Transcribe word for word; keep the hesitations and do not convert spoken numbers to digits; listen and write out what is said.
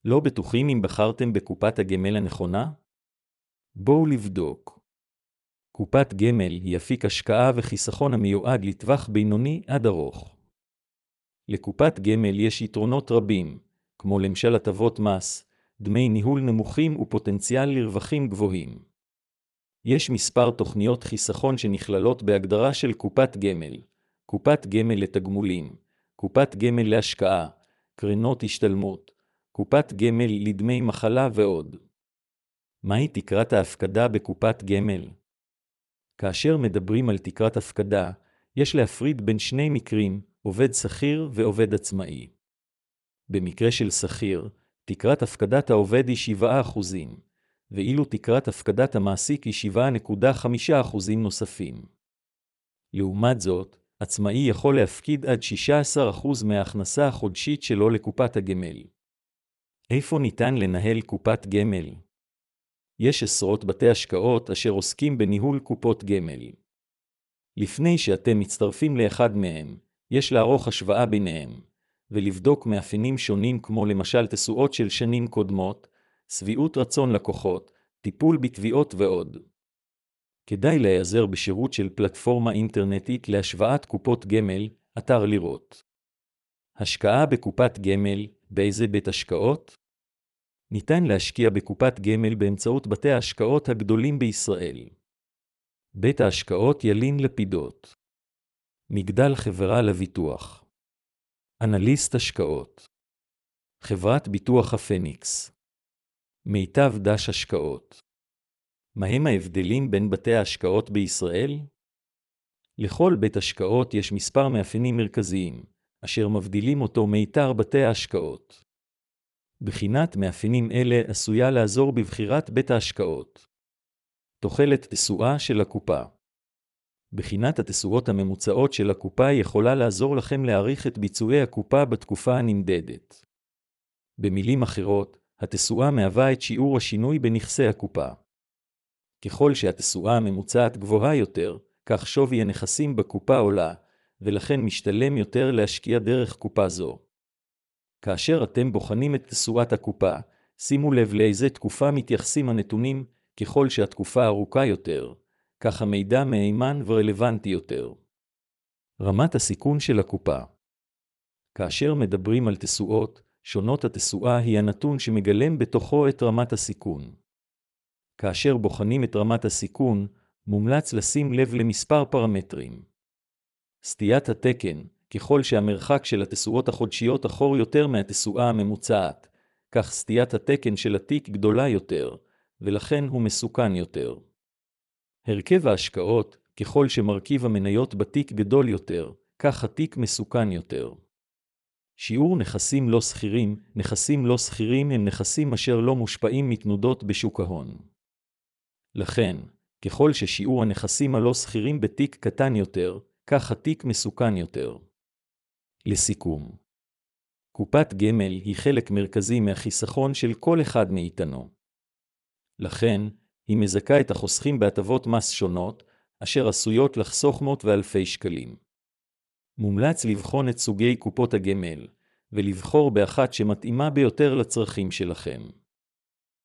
לא בטוחים אם בחרתם בקופת הגמל הנכונה? בואו לבדוק. קופת גמל היא אפיק השקעה וחיסכון המיועד לטווח בינוני עד ארוך. לקופת גמל יש יתרונות רבים, כמו למשל הטבות מס, דמי ניהול נמוכים ופוטנציאל לרווחים גבוהים. יש מספר תוכניות חיסכון שנכללות בהגדרה של קופת גמל, קופת גמל לתגמולים, קופת גמל להשקעה, קרנות השתלמות, קופת גמל לדמי מחלה ועוד. מהי תקרת ההפקדה בקופת גמל? כאשר מדברים על תקרת הפקדה, יש להפריד בין שני מקרים, עובד שכיר ועובד עצמאי. במקרה של שכיר, תקרת הפקדת העובד היא שבעה אחוזים, ואילו תקרת הפקדת המעסיק היא שבע נקודה חמש אחוזים נוספים. לעומת זאת, עצמאי יכול להפקיד עד שישה עשר אחוז מההכנסה החודשית שלו לקופת הגמל. איפה ניתן לנהל קופת גמל? יש עשרות בתי השקעות אשר עוסקים בניהול קופות גמל. לפני שאתם מצטרפים לאחד מהם, יש לערוך השוואה ביניהם, ולבדוק מאפיינים שונים כמו למשל תשואות של שנים קודמות, שביעות רצון לקוחות, טיפול בתביעות ועוד. כדאי להיעזר בשירות של פלטפורמה אינטרנטית להשוואת קופות גמל, אתר לראות. השקעה בקופת גמל, באיזה בית השקעות? ניתן להשקיע בקופת גמל באמצעות בתי ההשקעות הגדולים בישראל. בית ההשקעות ילין לפידות. מגדל חברה לביטוח. אנליסט השקעות. חברת ביטוח הפניקס. מיטב דש השקעות. מהם ההבדלים בין בתי ההשקעות בישראל? לכל בית השקעות יש מספר מאפיינים מרכזיים, אשר מבדילים אותו מיתר בתי ההשקעות. בחינת מאפיינים אלה עשויה לעזור בבחירת בית ההשקעות. תוחלת תשואה של הקופה. בחינת התשואות הממוצעות של הקופה יכולה לעזור לכם להעריך את ביצועי הקופה בתקופה הנמדדת. במילים אחרות, התשואה מהווה את שיעור השינוי בנכסי הקופה. ככל שהתשואה הממוצעת גבוהה יותר, כך שווי הנכסים בקופה עולה, ולכן משתלם יותר להשקיע דרך קופה זו. כאשר אתם בוחנים את תשואת הקופה, שימו לב לאיזה תקופה מתייחסים הנתונים, ככל שהתקופה ארוכה יותר, כך המידע מהימן ורלוונטי יותר. רמת הסיכון של הקופה. כאשר מדברים על תשואות, שונות התשואה היא הנתון שמגלם בתוכו את רמת הסיכון. כאשר בוחנים את רמת הסיכון, מומלץ לשים לב למספר פרמטרים. סטיית התקן, ככל שהמרחק של התשואות החודשיות אחור יותר מהתשואה הממוצעת, כך סטיית התקן של התיק גדולה יותר, ולכן הוא מסוכן יותר. הרכב ההשקעות, ככל שמרכיב המניות בתיק גדול יותר, כך התיק מסוכן יותר. שיעור נכסים לא סחירים, נכסים לא סחירים הם נכסים אשר לא מושפעים מתנודות בשוק ההון. לכן, ככל ששיעור הנכסים הלא סחירים בתיק קטן יותר, כך התיק מסוכן יותר. לסיכום, קופת גמל היא חלק מרכזי מהחיסכון של כל אחד מאיתנו. לכן, היא מזכה את החוסכים בהטבות מס שונות, אשר עשויות לחסוך מאות ואלפי שקלים. מומלץ לבחון את סוגי קופות הגמל, ולבחור באחת שמתאימה ביותר לצרכים שלכם.